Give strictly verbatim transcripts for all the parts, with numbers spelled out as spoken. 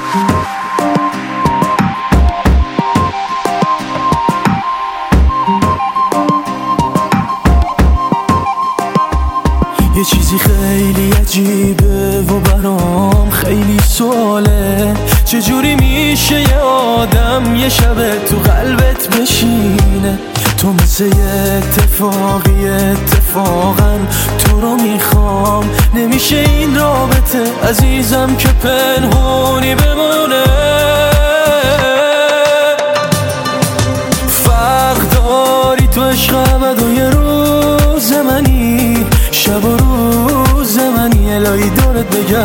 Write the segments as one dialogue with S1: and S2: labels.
S1: یه چیزی خیلی عجیبه و برام خیلی سواله، چجوری میشه یه آدم یه شب تو قلبت بشینه؟ تو مثل یه اتفاقی اتفاقا تو رو میخوام، نمیشه این رابطه عزیزم که پنهونی بمونه. فرق داری تو عشق ابد و یه روز منی، شب و روز منی الهی دورت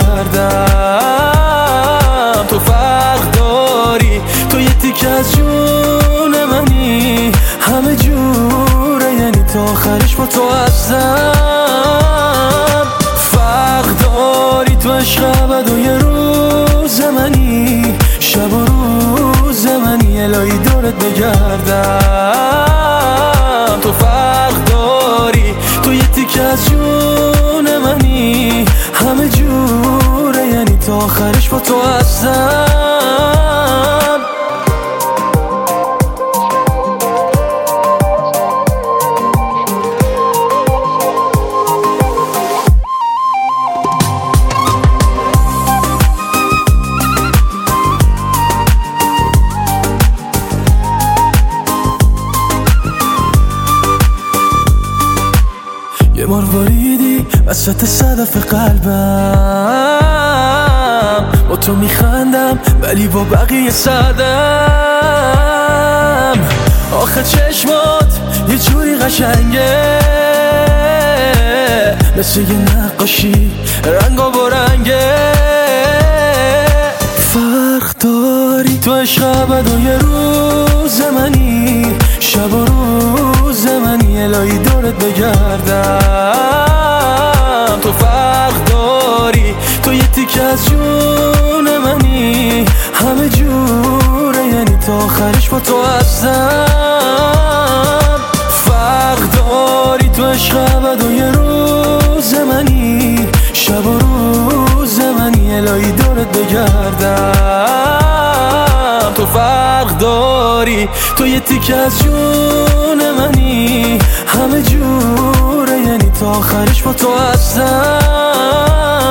S1: بگردم. تو فرق داری، تو یه تیکه از جون منی، همه جوره یعنی تا آخرش با تو هستم. فرق داری تو عشق ابد و یه روز منی، شب و روز منی الهی دورت بگردم. تو فرق داری، تو یه تیکه از جون منی، همه جوره یعنی تا آخرش با تو هستم. یه مرواریدی وسط صدف قلبم، با تو میخندم ولی با بقیه سردم. آخه چشمات یه جوری قشنگه، مثل یه نقاشی رنگا با رنگه. فرق داری تو عشق ابد و یه روز منی، شب و روز منی الهی دورت بگردم. تو فرق داری، تو یه تیکه از جون منی، همه جوره یعنی تا آخرش با تو هستم. فرق داری تو عشق ابد و یه روز منی، شب و روز منی الهی دورت بگردم. تو فرق داری، تو یه تیکه از جون منی، همه جوره یعنی تا آخرش با تو هستم.